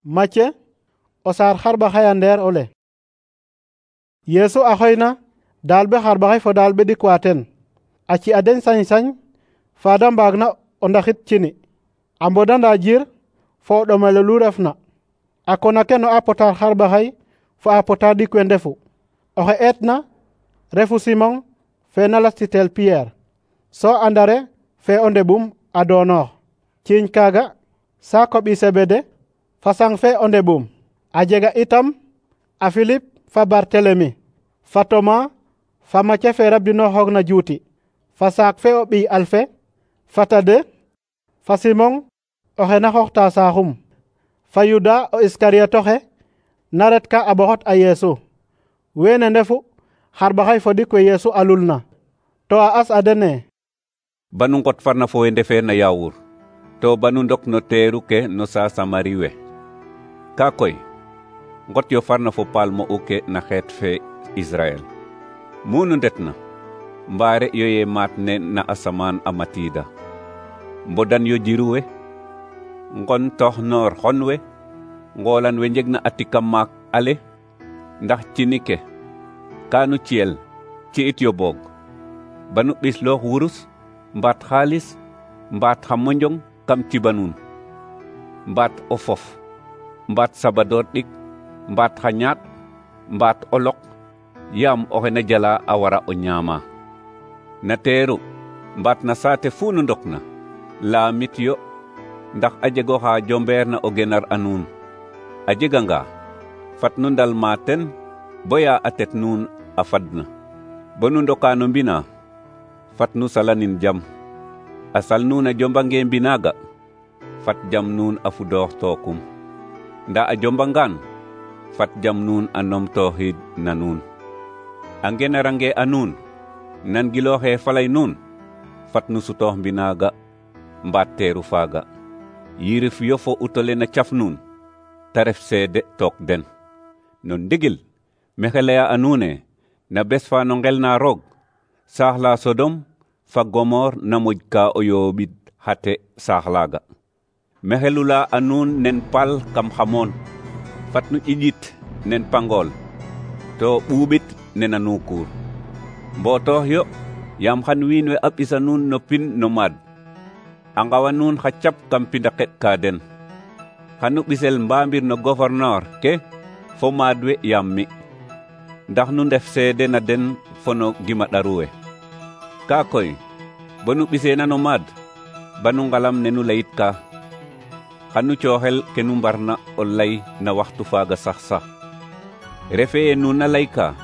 Macce o saar xarɓaxay a ndeer ole. Yeesu a xoyna daalɓe xarɓaxay fo daalɓe ɗikwa ten a ci a den sañ-sañ fa da mbaagna o ndaxit cini a mbodanda jir fo o ɗomelo lu refna. A kona ke no a potar xarɓaxay fo a pota ɗik we ndefu. Oxe eetna refu Simon fe na lastitel Pierre, so Andare fe o ndeɓum a doonoox. Ciiñ kaaga saako ɓi Sebede fa sang fe o ndeɓum. A jega itam a Filip fa Bartelemi fa Toma fa Macce fe rabdinooxoogna juuti fa saak fe o ɓiy Alfe fa Tade fa Simon oxe na xooxta saaxum fa Yuda o Iskariotoxe na retka a ɓoxot a Yeesu. Weene ndefu xarɓaxay fo ɗik we Yeesu alulna. To a as a dene: banu ngot farna fo we ndefeerna yaawur to banu ndok no teeru ke no sa Samari we. Ka koy ngot yo farna fo paal mo'u ke na xeet fe Israel. Munu ndetna mbaare yo ye maat ne na asamaan a matiida. Mbodan yo jiru we, ngon tox noor xon we, ngoolan we njegna a tika maak ale, ndax cini ke kaanu ciyel ci it yo boog. Banu ɓisloox wurus, mbaat xaalis, mbaat xa monjong kam cibanun, mbaat o fof, mbaat sabadoor ɗik, mbaat xa ñaat, mbaat olok, yaam oxe na jala a wara o ñaama. Na teeru mbaat na saate fu nu ndokna laamit yo, ndax a jego xa jombeerna o genar a nuun. A jeganga fat nu ndalma ten boya a tet nuun a fadna. Bonu ndoka no mbina fat nu salanin jam. A sal nuun a jombange mbinaga fat jam nuun a fudoox tookum. Nda a jombangaan fat jam nuun a nomtooxid na nuun. A ngenarange a nuun nan gilooxe falay nuun fat nu sutoox mbinaga mbaat teeru faaga. Yirif yo fo utole na caf nuun ta ref seede took den. No ndigil mexe laya a nuune na bes fa no ngel na roog saax la Sodom fa Gomor na moj ka o yooɓid xate saax laaga. Mexe lula a nuun nen paal kam xamoon fat nu ƴiƴit nen pangool to ɓuuɓit nena nuukuur. Mbotoox yo yaam xan wiin we a ɓisa nuun no pin no maad. A ngawa nuun xa cap kam pinda xeɗ ka den. Xanu ɓisel mbaambir no gouverneur ke fo maad we yaam mi. Ndax nu ndef seede na den fo no gima ɗaru we. Ka koy bonu ɓiseena no maad banu ngalam ne nu layit ka. Xanu cooxel ke nu mbarna o lay na waxtu faaga sax. Refe ye nuun na lay ka,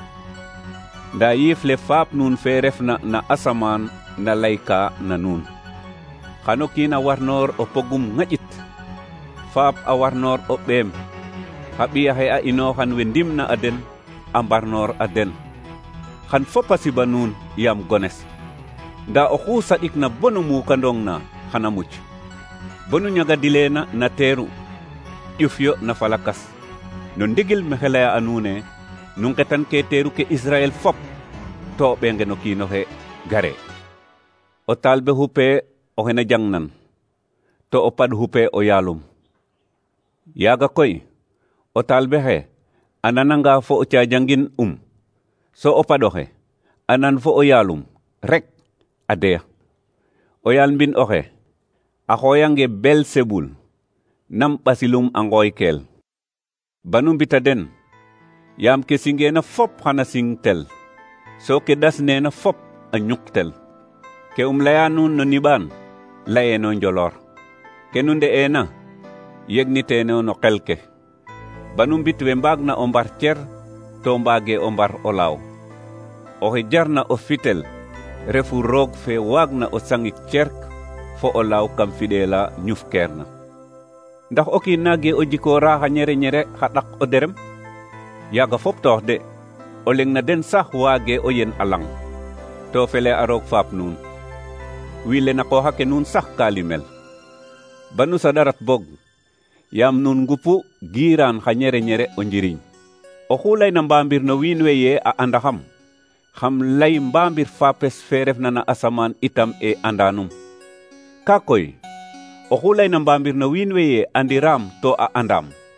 nda yiif le faap nuun fe refna na asamaan na lay ka na nuun. Xano kiin a warnoor o pogum ŋaƴit, faap a warnoor o ɓeem, xa ɓiyaxe a inooxan we ndimna a den a mbarnoor a den. Xan fop a siba nuun yaam gones, nda oxu saɗikna bonu muukandong na xana muc. Bonu ñagadileena na teeru ƴuf yo na falakas. No ndigil mexe laya a nuune nu ngetan ke teeru ke Israel fop to ɓenge no kiinoxe gare. O taalbe xupe oxe na jangnan to o pad xupe o yaalum. Yaaga koy o taalbe xe a nananga fo o caajangin so o paɗoxe a nan fo o yaalum rek a deya. O yaal mbin oxe a xooyange Belsebul nam ɓasilum a ngooykeel. Banu mbita den yaam ke singeena fop xana singtel, so ke dasneena fop a ñuktel. Ke laya nuun no niɓaan layeeno njoloor, ke nu nde'eena yegniteeno no xel ke. Banu mbit we mbaagna o mbar cer to mbaage o mbar o laaw. Oxe jarna o fitel refu roog fe waagna o sangik cerk fo o laaw kam fiɗeela ñufkeerna. Ndax o kiin naage o jikoora xa ñere xa ɗak o derem? Yaaga fop toox de, o leng na den sax waage o yen a lang, to fele a roog faap nuun. Wiile na qooxa ke nuun sax ka limel. Banu saɗarat bog, yaam nuun ngupu giiraan xa ñere o njiriñ. Oxu layna mbaambir no wiin we ye a andaxam, xam lay mbaambir faapes fe refna na asamaan itam e andanum. Ka koy oxu layna mbaambir no wiin we ye andiraam to a andaam,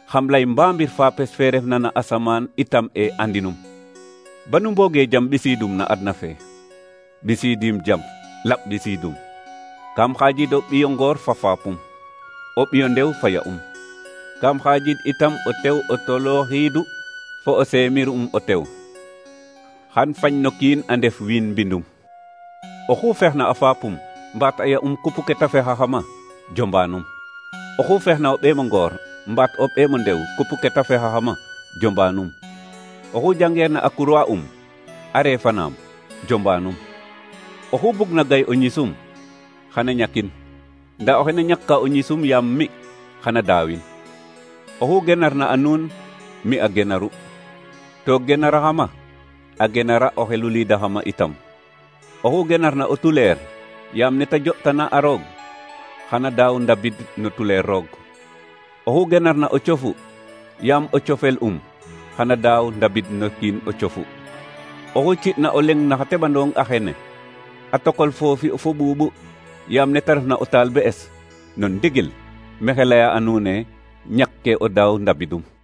xam lay mbambir fapes fe refna na asamaan itam e andinum. Banu mboge jam ɓisidum na adna fe. Ɓisidim jam, laɓ ɓisidum. Kam xajid o ɓiyo ngoor fa fapum. O ɓiyo ndew fa ya'um. Kam xajid itam o tew o toloxiidu fo o seemir o tew. Xan fañ no kiin a ndef wiin mbindum. Oxu fexna a fapum mbaat a ya'um kupu ke ta fexaxama jombanum. Oxu fexna o ɓeemo ngoor mbaat o ɓeemo ndew kupu ke ta fexaxama jombanum. Oxu jangeerna a kurwa a reefanaam jombanum. Oxu bugna gay o ñisum xana ñakin, nda o xene ñakka o ñisum yaam mi xana daawin. Oxu genarna a nuun mi a genaru, to genaraxama a genara o xelu liidaxama itam. Oxu genarna o tuleer yaam neta jo'tana a roog xana daaw ndabid no tuleer roog. Oxu genarna o cofu yaam o cofel xana daaw ndabid no kiin o cofu. Oxu ci'na o leng na xa teɓandong a xene a tokol foofi fo ɓuuɓu yaam neta refna o taal be es no ndigil maxey laya a nuune ñakke o daaw ndabidum.